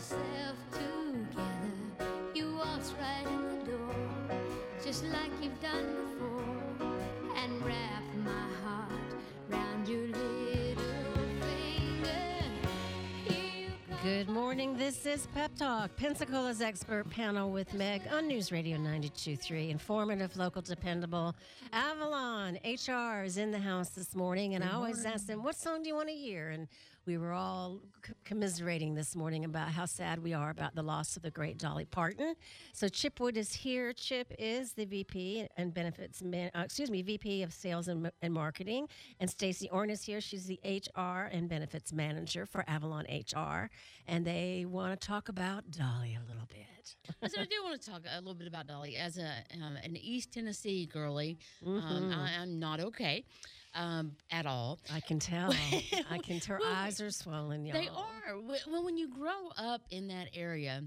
yourself together. You waltz right in the door, just like you've done before, and wrap my heart round your little finger. Good morning. This is Pep Talk, Pensacola's expert panel with Meg on News Radio 92.3. Informative, local, dependable. Avalon HR is in the house this morning, and I always ask them, what song do you want to hear? And we were all commiserating this morning about how sad we are about the loss of the great Dolly Parton. So Chip Wood is here. Chip is the VP and VP of Sales and Marketing, and Stacey Orn is here. She's the HR and Benefits Manager for Avalon HR, and they want to talk about Dolly a little bit. So I do want to talk a little bit about Dolly. As an East Tennessee girly, I'm not okay at all. I can tell. Her eyes are swollen, y'all. They are. Well, when you grow up in that area,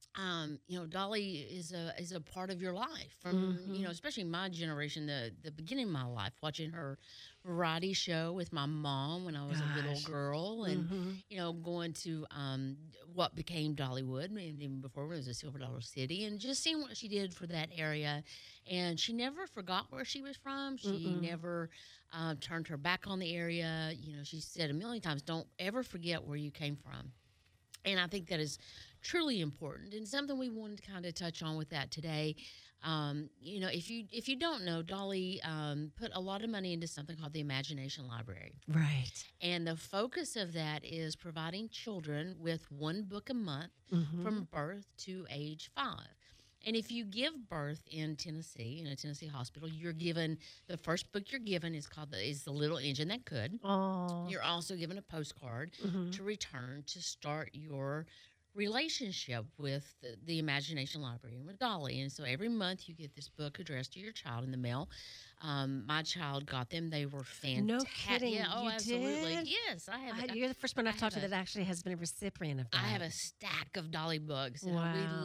Dolly is a part of your life. From especially my generation, the beginning of my life, watching her variety show with my mom when I was a little girl, and going to what became Dollywood, even before it was a Silver Dollar City, and just seeing what she did for that area. And she never forgot where she was from. She never turned her back on the area. She said a million times, "Don't ever forget where you came from." And I think that is truly important, and something we wanted to kind of touch on with that today. If you don't know, Dolly put a lot of money into something called the Imagination Library. Right. And the focus of that is providing children with one book a month from birth to age 5. And if you give birth in Tennessee, in a Tennessee hospital, you're given, the first book you're given is called The Little Engine That Could. Oh. You're also given a postcard to return to start your relationship with the Imagination Library and with Dolly. And so every month you get this book addressed to your child in the mail. My child got them. They were fantastic. No kidding. Yeah, you absolutely. Did? Yes, I have. You're the first one I've talked to that actually has been a recipient of that. I have a stack of Dolly books. And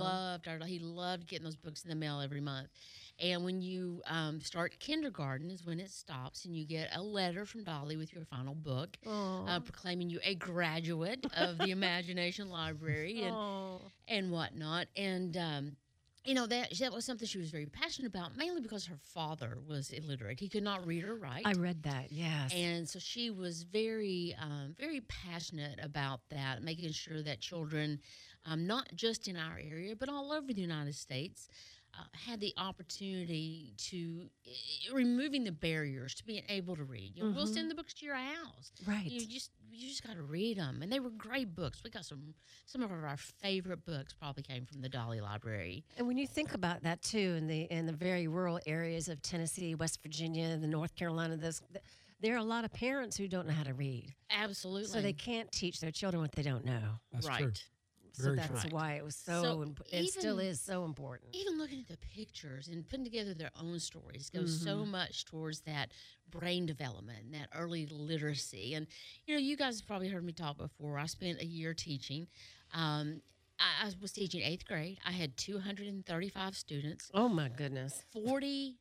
he loved getting those books in the mail every month. And when you start kindergarten is when it stops, and you get a letter from Dolly with your final book proclaiming you a graduate of the Imagination Library and whatnot. And that was something she was very passionate about, mainly because her father was illiterate. He could not read or write. I read that, yes. And so she was very, very passionate about that, making sure that children, not just in our area, but all over the United States, had the opportunity to removing the barriers to being able to read. We'll send the books to your house. Right. You just got to read them, and they were great books. We got some of our favorite books probably came from the Dolly Library. And when you think about that too, in the very rural areas of Tennessee, West Virginia, the North Carolina, there are a lot of parents who don't know how to read. Absolutely. So they can't teach their children what they don't know. That's right. True. So that's why it was it still is so important. Even looking at the pictures and putting together their own stories goes so much towards that brain development and that early literacy. And, you guys have probably heard me talk before. I spent a year teaching. I was teaching 8th grade. I had 235 students. Oh, my goodness. 40%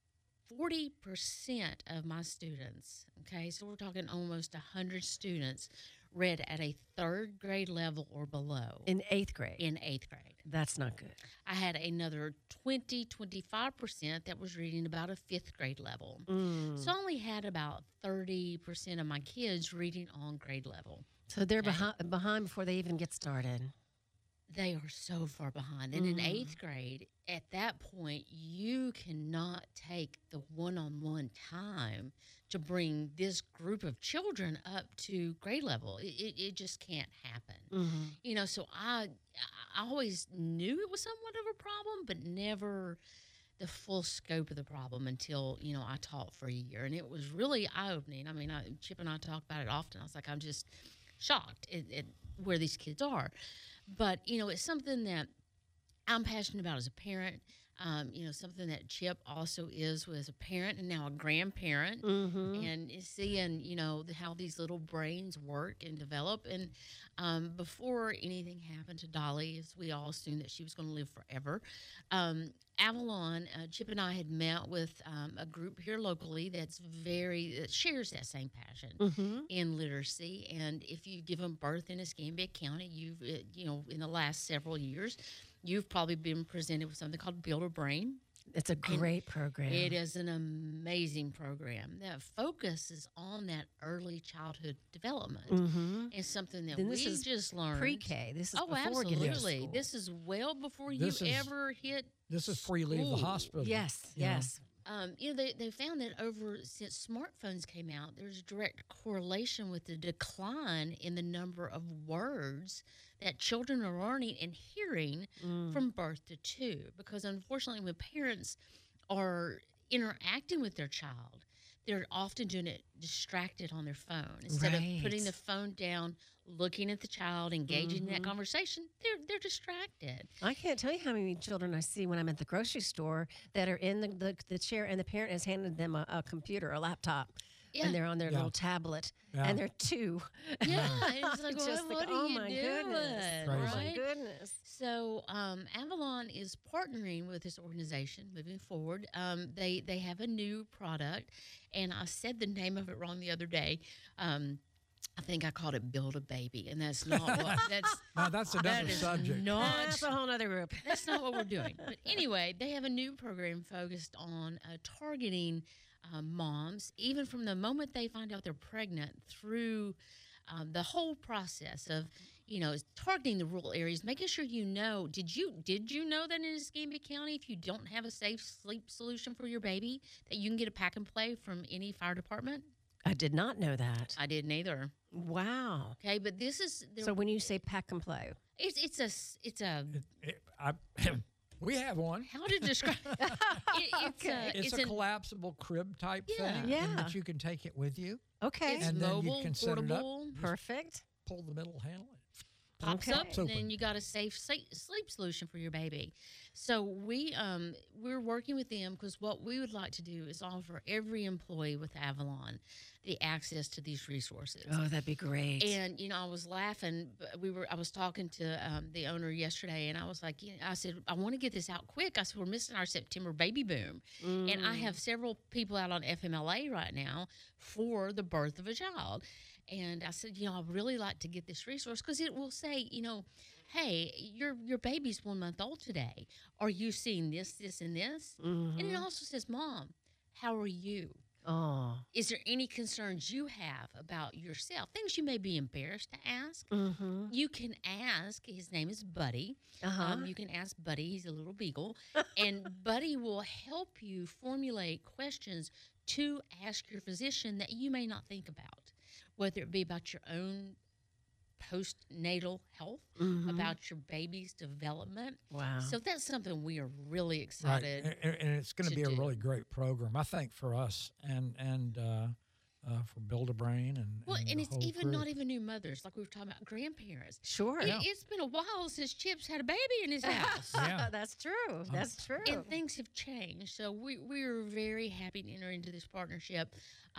of my students, okay, so we're talking almost 100 students, read at a 3rd grade level or below. In 8th grade? In 8th grade. That's not good. I had another 25% that was reading about a 5th grade level. So I only had about 30% of my kids reading on grade level. So they're behind before they even get started. They are so far behind. And in 8th grade, at that point, you cannot take the one-on-one time to bring this group of children up to grade level. It just can't happen. So I always knew it was somewhat of a problem, but never the full scope of the problem until, I taught for a year. And it was really eye-opening. I mean, Chip and I talk about it often. I was like, I'm just shocked at where these kids are. But, it's something that I'm passionate about as a parent. Something that Chip also is was a parent and now a grandparent, Mm-hmm. and is seeing, how these little brains work and develop. And before anything happened to Dolly, as we all assumed that she was going to live forever, Avalon, Chip and I had met with a group here locally that shares that same passion Mm-hmm. in literacy. And if you give them birth in Escambia County, in the last several years, you've probably been presented with something called Build a Brain. It's a great program. It is an amazing program that focuses on that early childhood development. Mm-hmm. It's something that Then we this is just learned. Pre-K. This is Oh, before getting to absolutely. school. This is well before This you is- ever hit. This is before you leave the school. hospital. Yes, you know. yes. They found that since smartphones came out, there's a direct correlation with the decline in the number of words that children are learning and hearing from birth to 2. Because unfortunately, when parents are interacting with their child, they're often doing it distracted on their phone instead of putting the Right. phone down, looking at the child, engaging in that conversation. They're distracted. I can't tell you how many children I see when I'm at the grocery store that are in the chair and the parent has handed them a computer, a laptop, Yeah. and they're on their Yeah. little tablet, Yeah. and they're 2. Yeah, it's like, Just what like, are oh you my doing? goodness, Crazy. oh my Right? goodness. So Avalon is partnering with this organization moving forward. They have a new product, and I said the name of it wrong the other day. I think I called it Build a Baby, and that's not what Now, that's that another is subject. not That's a whole other group. that's not what we're doing. But anyway, they have a new program focused on targeting moms, even from the moment they find out they're pregnant through the whole process of, targeting the rural areas, making sure you know. Did you know that in Escambia County, if you don't have a safe sleep solution for your baby, that you can get a pack and play from any fire department? I did not know that. I didn't either. Wow. Okay, but this is So when you say pack and play, it's a We have one. how to describe It's a collapsible crib type Yeah. thing. Yeah. And that you can take it with you, okay, It's And then you mobile, can set it up. portable, perfect. pull the middle handle. pops Okay. up, It's and open. then you got a safe sleep solution for your baby. So we're working with them because what we would like to do is offer every employee with Avalon the access to these resources. Oh, that'd be great. And I was laughing. But I was talking to the owner yesterday, and I was like, I said, I want to get this out quick. I said, we're missing our September baby boom, and I have several people out on FMLA right now for the birth of a child. And I said, I'd really like to get this resource because it will say, hey, your baby's 1 month old today. Are you seeing this, this, and this? And it also says, Mom, how are you? Oh. Is there any concerns you have about yourself? Things you may be embarrassed to ask. Mm-hmm. You can ask. His name is Buddy. Uh-huh. You can ask Buddy. He's a little beagle. And Buddy will help you formulate questions to ask your physician that you may not think about, whether it be about your own postnatal health, Mhm. about your baby's development. Wow. So that's something we are really Right. excited. And it's going to to be a do. really great program, I think, for us and for Build a Brain and Well, and the it's whole even crew. not even new mothers, like we were talking about grandparents. Sure. It's been a while since Chip's had a baby in his house. Yeah. That's true. That's true. And things have changed. So we are very happy to enter into this partnership,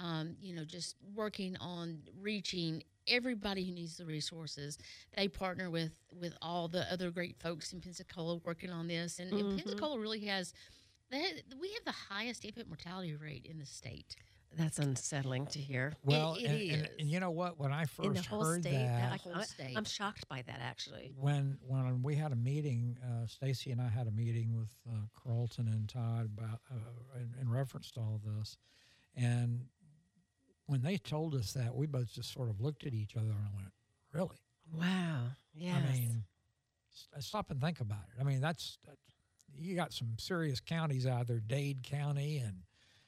just working on reaching everybody who needs the resources. They partner with all the other great folks in Pensacola working on this. And Pensacola really has, we have the highest infant mortality rate in the state. That's unsettling to hear. Well, it and is. you know what? When I In the first whole heard state, that, whole state. I'm shocked by that actually. when we had a meeting, Stacy and I had a meeting with Carlton and Todd about in reference to all this, and when they told us that, we both just sort of looked at each other and went, "Really?" Wow. Yes. I mean, stop and think about it. I mean, that's you got some serious counties out there, Dade County and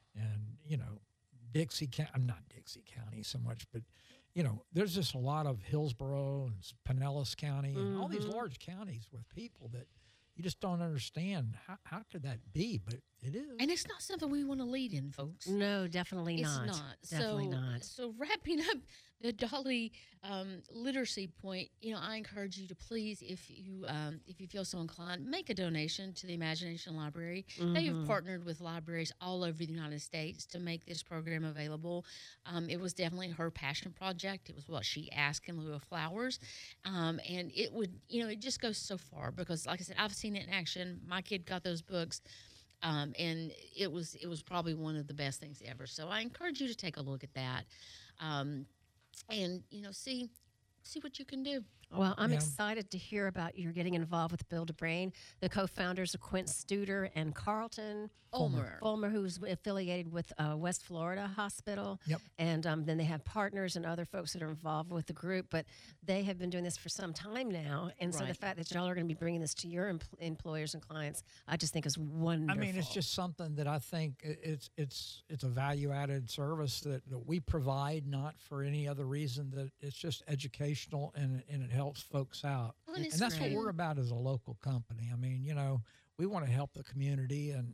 Dixie County. I'm not Dixie County so much, but there's just a lot of Hillsborough and Pinellas County and all these large counties with people that you just don't understand. How could that be? But it is. And it's not something we want to lead in, folks. No, definitely It's not. not. Definitely not. So wrapping up The Dolly literacy point, I encourage you to please, if you feel so inclined, make a donation to the Imagination Library. They have partnered with libraries all over the United States to make this program available. It was definitely her passion project. It was what she asked in lieu of flowers. And it would, it just goes so far because, like I said, I've seen it in action. My kid got those books. And it was probably one of the best things ever. So I encourage you to take a look at that, and see what you can do. Well, I'm excited to hear about your getting involved with Build a Brain, the co-founders of Quint Studer and Carlton Fulmer, who's affiliated with West Florida Hospital. Yep. And then they have partners and other folks that are involved with the group, but they have been doing this for some time now. And so the Right. fact that y'all are going to be bringing this to your employers and clients, I just think is wonderful. I mean, it's just something that I think it's a value-added service that we provide, not for any other reason. That it's just educational and it helps folks out. Well, and and it's that's great. what we're about as a local company. I mean, we want to help the community, and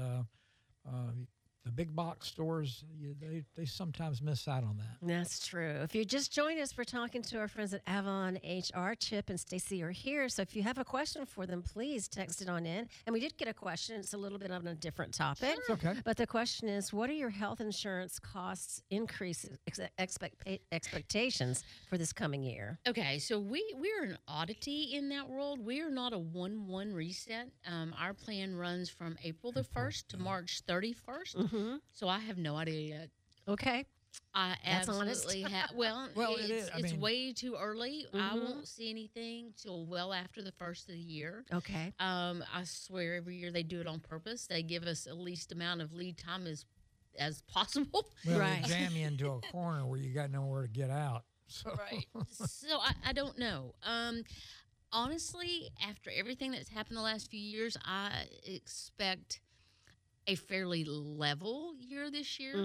the big box stores, they sometimes miss out on that. That's true. If you just joined us, we're talking to our friends at Avalon HR. Chip and Stacy are here. So if you have a question for them, please text it on in. And we did get a question. It's a little bit on a different topic. It's okay. But the question is, what are your health insurance costs increase expectations for this coming year? Okay, so we're an oddity in that world. We are not a 1/1 reset. Our plan runs from April the 1st to March 31st. So I have no idea yet. Okay. I That's honest. absolutely have. Well, Well, it is. I it's mean- way too early. I won't see anything till well after the first of the year. Okay. I swear every year they do it on purpose. They give us the least amount of lead time as possible. Well, Right. they jam you into a corner where you got nowhere to get out. So. Right. So I don't know. Honestly, after everything that's happened the last few years, I expect a fairly level year this year.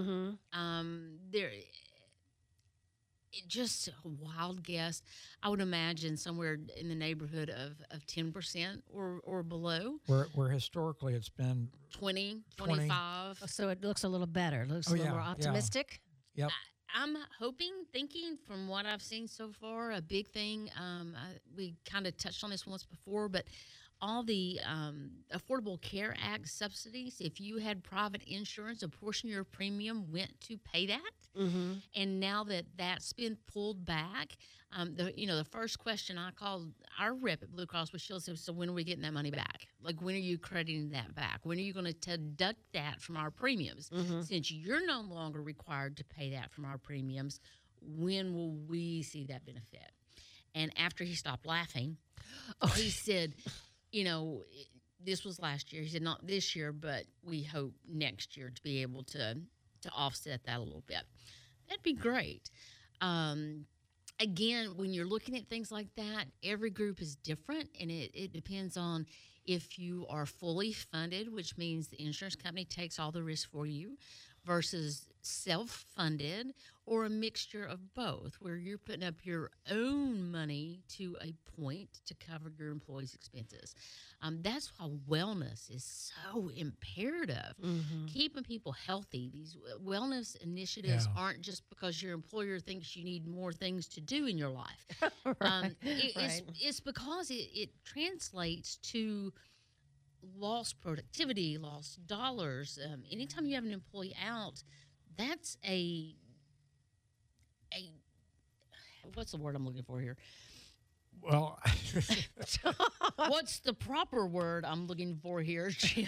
Just a wild guess. I would imagine somewhere in the neighborhood of 10% or below. Where historically it's been 20, 20. 25. So it looks a little better. It looks a Oh, little yeah, more yeah. optimistic. Yep. I'm thinking from what I've seen so far, a big thing, we kind of touched on this once before, but all the Affordable Care Act subsidies, if you had private insurance, a portion of your premium went to pay that. And now that that's been pulled back, the first question I called our rep at Blue Cross Blue Shield said, so when are we getting that money back? Like, when are you crediting that back? When are you going to deduct that from our premiums? Since you're no longer required to pay that from our premiums, when will we see that benefit? And after he stopped laughing, he said, this was last year. He said, not this year, but we hope next year to be able to offset that a little bit. That'd be great. Again, when you're looking at things like that, every group is different, and it depends on if you are fully funded, which means the insurance company takes all the risk for you, versus self-funded, or a mixture of both, where you're putting up your own money to a point to cover your employees' expenses. That's why wellness is so imperative. Keeping people healthy. These wellness initiatives Yeah. aren't just because your employer thinks you need more things to do in your life. Right. It's because it translates to lost productivity, lost dollars. Anytime you have an employee out, that's a what's the word I'm looking for here? Well, What's the proper word I'm looking for here, Chip?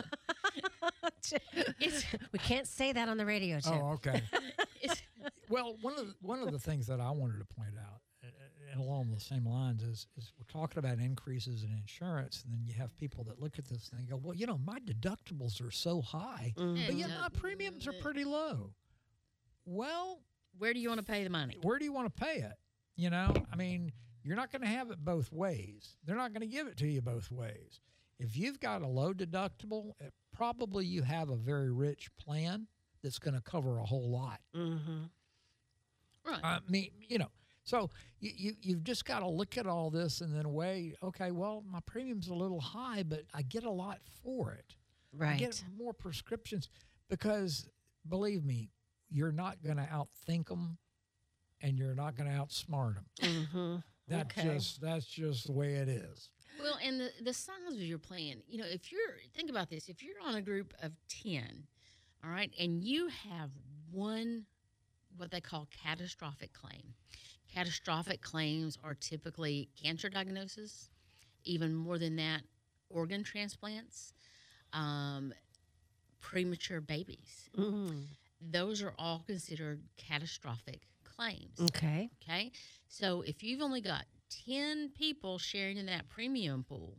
We can't say that on the radio, Chip. oh, okay. It's, Well, one of the things that I wanted to point out, and along the same lines, is we're talking about increases in insurance, and then you have people that look at this and they go, well, my deductibles are so high, but yet my premiums are pretty low. Well, where do you want to pay the money? where do you want to pay it? I mean, you're not going to have it both ways. They're not going to give it to you both ways. If you've got a low deductible, probably you have a very rich plan that's going to cover a whole lot. Right. I mean, so you've just got to look at all this and then weigh, okay, well, my premium's a little high, but I get a lot for it. I Right. get more prescriptions because, believe me, you're not going to outthink them. and you're not going to outsmart them. Mm-hmm. That's just the way it is. Well, and the size of your plan, think about this, if you're on a group of 10, all right, and you have one, what they call catastrophic claim. Catastrophic claims are typically cancer diagnosis, even more than that, organ transplants, premature babies. Mm. Those are all considered catastrophic claims. Okay. Okay. So if you've only got 10 people sharing in that premium pool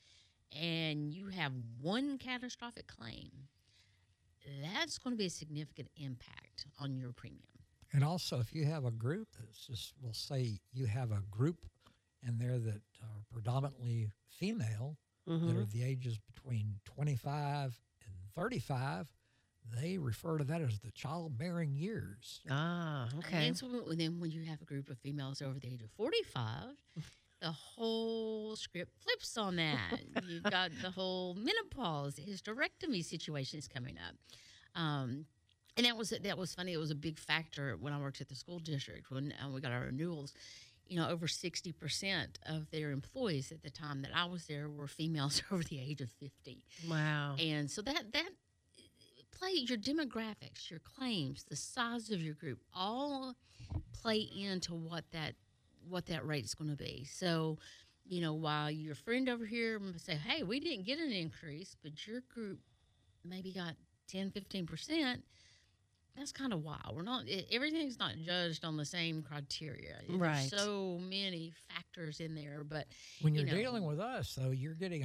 and you have one catastrophic claim, that's going to be a significant impact on your premium. And also, if you have a group, that's just, we'll say you have a group in there that are predominantly female, that are the ages between 25 and 35, they refer to that as the childbearing years. Ah, okay. And then when you have a group of females over the age of 45, the whole script flips on that. You've got the whole menopause, hysterectomy situations coming up. And that was funny. It was a big factor when I worked at the school district when we got our renewals. Over 60% of their employees at the time that I was there were females over the age of 50. Wow. And so that play your demographics, your claims, the size of your group, all play into what that rate is going to be. So, while your friend over here might say, hey, we didn't get an increase, but your group maybe got 10, 15%, that's kind of wild. Everything's not judged on the same criteria. Right. There's so many factors in there, but when you're dealing with us, though, you're getting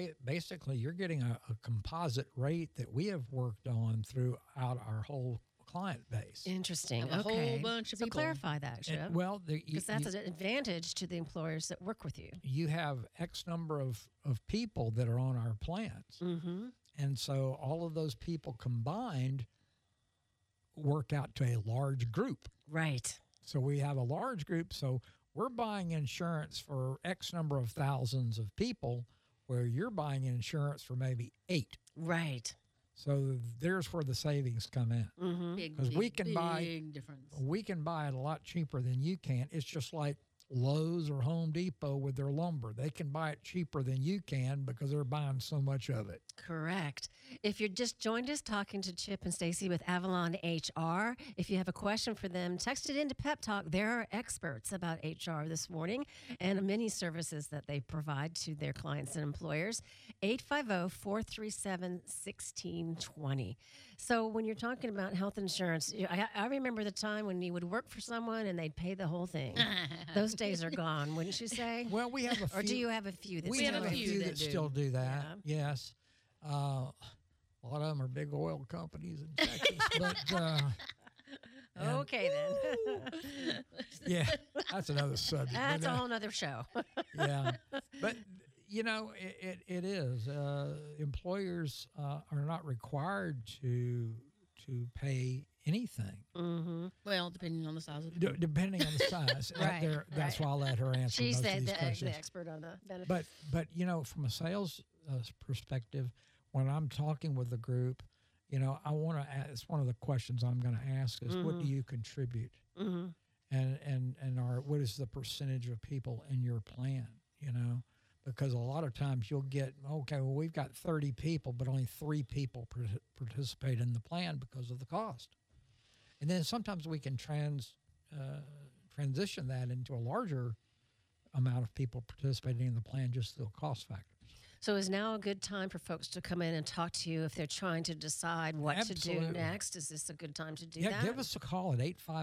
a composite rate that we have worked on throughout our whole client base. Interesting. A Okay. whole bunch of so people. clarify that, Chip. Well, because that's an advantage to the employers that work with you. You have X number of people that are on our plans. Mm-hmm. And so all of those people combined work out to a large group. Right. So we have a large group. So we're buying insurance for X number of thousands of people where you're buying insurance for maybe 8. Right. So there's where the savings come in. Mm-hmm. Because we can big difference. We can buy it a lot cheaper than you can. It's just like Lowe's or Home Depot with their lumber. They can buy it cheaper than you can because they're buying so much of it. Correct. If you're just joined us talking to Chip and Stacy with Avalon HR, if you have a question for them, text it into Pep Talk. There are experts about HR this morning and many services that they provide to their clients and employers. 850-437-1620. So when you're talking about health insurance, I remember the time when you would work for someone and they'd pay the whole thing. Those days are gone, wouldn't you say? Well, we have a few. Or do you have a few that We still have a do? few that still do that. Yeah. Yes. A lot of them are big oil companies in Texas. Okay, then. Yeah, that's another subject. That's a whole nother show. Yeah. But, it is. Employers are not required to pay anything. Mm-hmm. Well, depending on the size of the Depending on the size. Right, That's why I'll let her answer She's most of these the questions. expert on the benefits. But from a sales perspective, when I'm talking with the group, I want to ask, it's one of the questions I'm going to ask is, what do you contribute? Mm-hmm. And what is the percentage of people in your plan, Because a lot of times you'll get, okay, well, we've got 30 people, but only 3 people participate in the plan because of the cost. And then sometimes we can transition that into a larger amount of people participating in the plan just through cost factors. So is now a good time for folks to come in and talk to you if they're trying to decide what to do Absolutely. next? Is this a good time to do Yeah, that? give us a call at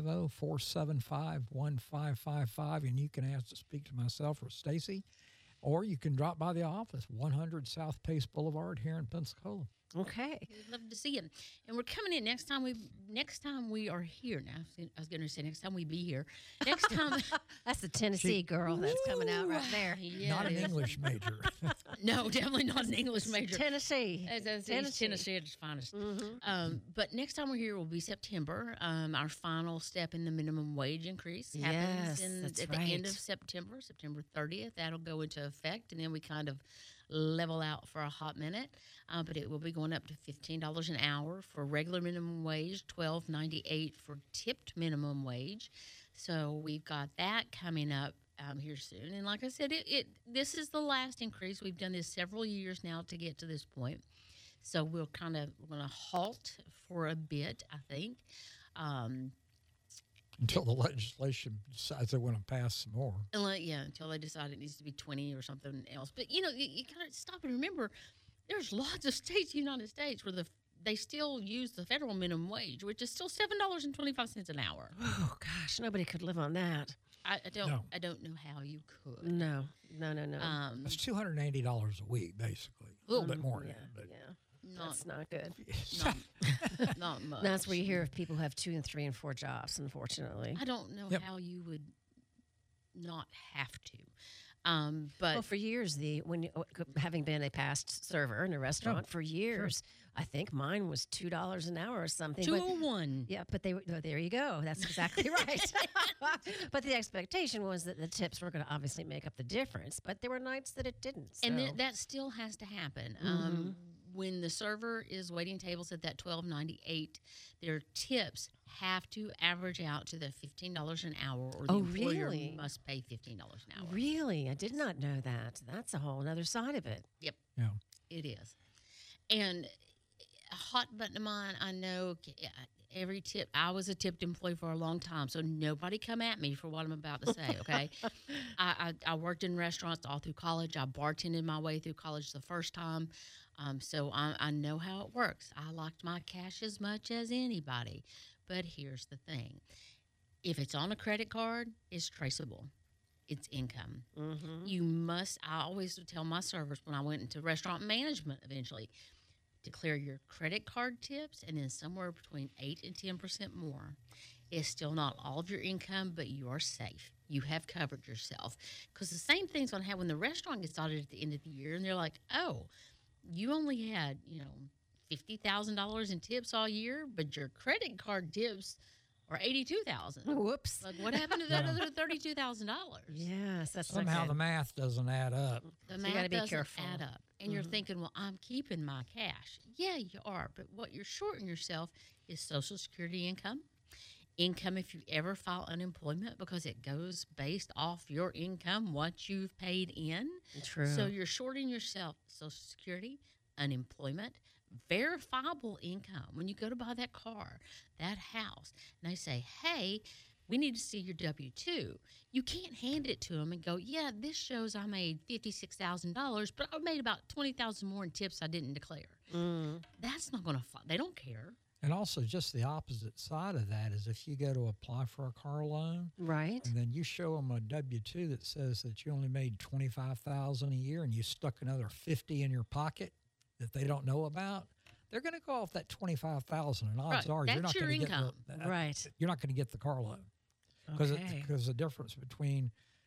850-475-1555, and you can ask to speak to myself or Stacy, or you can drop by the office, 100 South Pace Boulevard here in Pensacola. Okay. We'd love to see you. And we're coming in next time we are here. Now I was going to say next time we be here. Next time That's the Tennessee girl that's coming out right there. Yeah, Not it an is. English major. No, definitely not an English major. Tennessee. Tennessee at its finest. Mm-hmm. But next time we're here will be September. Our final step in the minimum wage increase Yes, happens that's at the end right. of September 30th. That'll go into effect, and then we kind of level out for a hot minute. But it will be going up to $15 an hour for regular minimum wage, $12.98 for tipped minimum wage, So we've got that coming up here soon. And like I said, this is the last increase. We've done this several years now to get to this point. So we're going to halt for a bit, I think. Until the legislation decides they want to pass some more. Until they decide it needs to be 20 or something else. But, you got to stop and remember, there's lots of states in the United States where they still use the federal minimum wage, which is still $7.25 an hour. Oh, gosh, nobody could live on that. I don't know how you could. No. That's $280 a week, basically. A little bit more than that. But That's not good. Not much. That's where you hear of people who have 2 and 3 and 4 jobs, unfortunately. I don't know how you would not have to. But for years, having been a past server in a restaurant for years, I think mine was $2 an hour or something. 201. Yeah, but there you go. That's exactly right. But the expectation was that the tips were going to obviously make up the difference. But there were nights that it didn't. So. And that still has to happen. When the server is waiting tables at that $12.98, their tips have to average out to the $15 an hour, or the employer must pay $15 an hour. Really? I did not know that. That's a whole other side of it. Yep. Yeah. It is. And a hot button of mine, I know every tip. I was a tipped employee for a long time, so nobody come at me for what I'm about to say, okay? I worked in restaurants all through college. I bartended my way through college the first time. So I know how it works. I liked my cash as much as anybody. But here's the thing. If it's on a credit card, it's traceable. It's income. You must, I always would tell my servers when I went into restaurant management eventually, declare your credit card tips and then somewhere between 8 and 10% more. It's still not all of your income, but you are safe. You have covered yourself. Because the same thing's going to happen when the restaurant gets audited at the end of the year and they're like, oh, you only had, $50,000 in tips all year, but your credit card tips are $82,000. Whoops! Like, what happened to that other $32,000? Yes, that's somehow the math doesn't add up. The math doesn't add up, and you're thinking, "Well, I'm keeping my cash." Yeah, you are, but what you're shorting yourself is Social Security income. Income if you ever file unemployment, because it goes based off your income, what you've paid in. True. So you're shorting yourself Social Security, unemployment, verifiable income. When you go to buy that car, that house, and they say, hey, we need to see your W-2. You can't hand it to them and go, yeah, this shows I made $56,000, but I made about $20,000 more in tips I didn't declare. That's not going to – they don't care. And also, just the opposite side of that is if you go to apply for a car loan, right, and then you show them a W-2 that says that you only made $25,000 a year, and you stuck another $50 in your pocket that they don't know about, they're going to go off that $25,000, and odds are you're not going to get you're not going to get the car loan because the difference between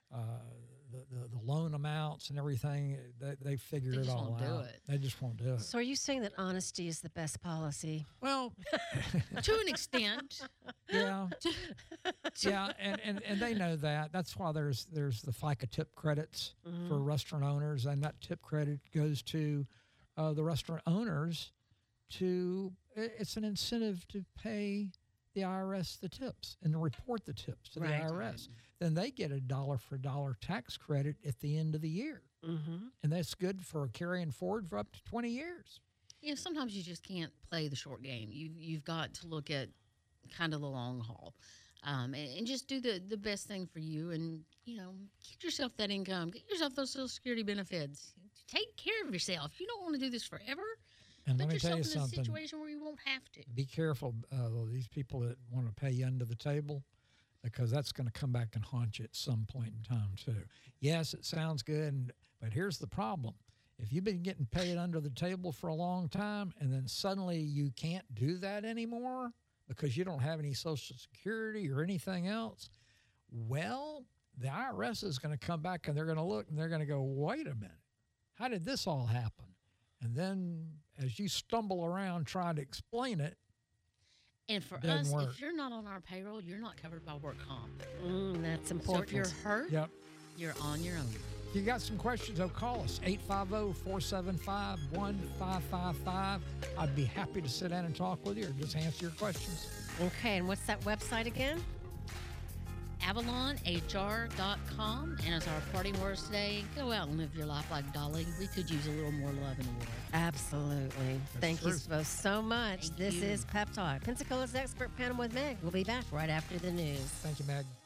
the loan amounts and everything, they figured it all out. They just won't do it. So are you saying that honesty is the best policy? Well, to an extent. Yeah. Yeah, and they know that. That's why there's the FICA tip credits for restaurant owners, and that tip credit goes to the restaurant owners it's an incentive to pay the IRS the tips and to report the tips to the IRS. Then they get a dollar for dollar tax credit at the end of the year. And that's good for carrying forward for up to 20 years. Yeah, sometimes you just can't play the short game. You've got to look at kind of the long haul and just do the best thing for you and, get yourself that income. Get yourself those Social Security benefits. Take care of yourself. You don't want to do this forever. And Put let me tell yourself you in something. a situation where you won't have to. Be careful, these people that want to pay you under the table, because that's going to come back and haunt you at some point in time, too. Yes, it sounds good, but here's the problem. If you've been getting paid under the table for a long time and then suddenly you can't do that anymore because you don't have any Social Security or anything else, well, the IRS is going to come back and they're going to look and they're going to go, wait a minute, how did this all happen? And then as you stumble around trying to explain it, and for us, if you're not on our payroll, you're not covered by work comp. That's important. So if you're hurt, you're on your own. If you got some questions, call us, 850-475-1555. I'd be happy to sit down and talk with you or just answer your questions. Okay, and what's that website again? avalonhr.com. And as our parting words today, go out and live your life like Dolly. We could use a little more love in the world. Absolutely. Thank true. you both so much. Thank This you. is Pep Talk. Pensacola's Expert Panel with Meg. We'll be back right after the news. Thank you, Meg.